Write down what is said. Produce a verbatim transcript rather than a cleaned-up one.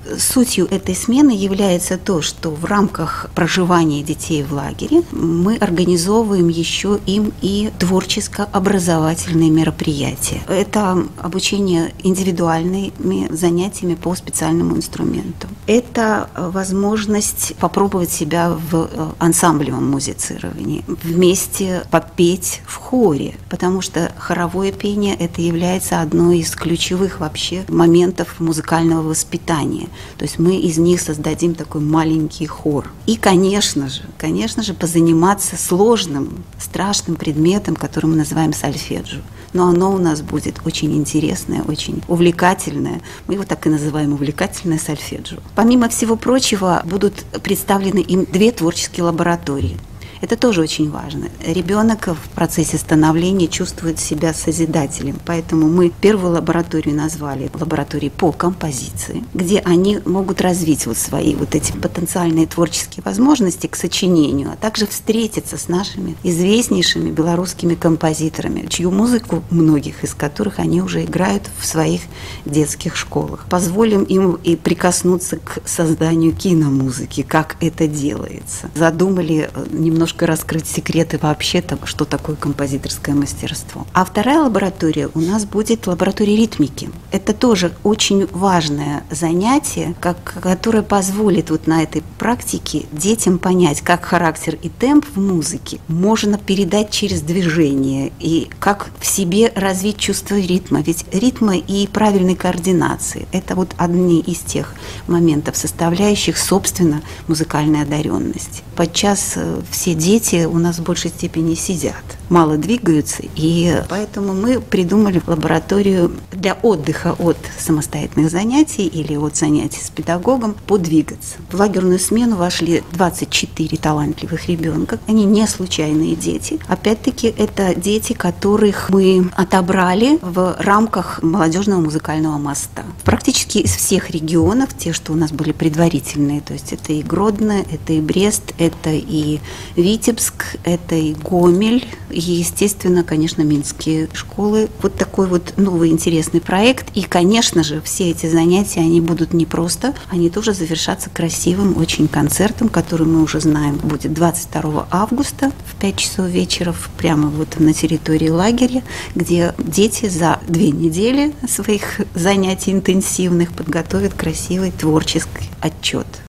Сутью этой смены является то, что в рамках проживания детей в лагере мы организовываем еще им и творческо-образовательные мероприятия. Это обучение индивидуальными занятиями по специальному инструменту. Это возможность попробовать себя в ансамблевом музицировании, вместе попеть в хоре, потому что хоровое пение – это является одной из ключевых вообще моментов музыкального воспитания. То есть мы из них создадим такой маленький хор. И, конечно же, конечно же, позаниматься сложным, страшным предметом, который мы называем сольфеджио. Но оно у нас будет очень интересное, очень увлекательное. Мы его так и называем увлекательное сольфеджио. Помимо всего прочего, будут представлены им две творческие лаборатории. Это тоже очень важно. Ребенок в процессе становления чувствует себя созидателем, поэтому мы первую лабораторию назвали лабораторией по композиции, где они могут развить вот свои вот эти потенциальные творческие возможности к сочинению, а также встретиться с нашими известнейшими белорусскими композиторами, чью музыку, многих из которых они уже играют в своих детских школах. Позволим им и прикоснуться к созданию киномузыки, как это делается. Задумали немножко раскрыть секреты вообще-то, что такое композиторское мастерство. А вторая лаборатория у нас будет лаборатория ритмики. Это тоже очень важное занятие, как, которое позволит вот на этой практике детям понять, как характер и темп в музыке можно передать через движение, и как в себе развить чувство ритма. Ведь ритма и правильной координации – это вот одни из тех моментов, составляющих, собственно, музыкальной одаренности. Подчас все дети у нас в большей степени сидят, мало двигаются, и поэтому мы придумали лабораторию для отдыха от самостоятельных занятий или от занятий с педагогом подвигаться. В лагерную смену вошли двадцать четыре талантливых ребенка. Они не случайные дети. Опять-таки, это дети, которых мы отобрали в рамках молодежного музыкального моста. Практически из всех регионов, те, что у нас были предварительные, то есть это и Гродно, это и Брест, это и Витебск, это и Гомель, и, естественно, конечно, минские школы. Вот такой вот новый интересный проект. И, конечно же, все эти занятия, они будут не просто, они тоже завершатся красивым очень концертом, который мы уже знаем, будет двадцать второго августа в пять часов вечера, прямо вот на территории лагеря, где дети за две недели своих занятий интенсивных подготовят красивый творческий отчет.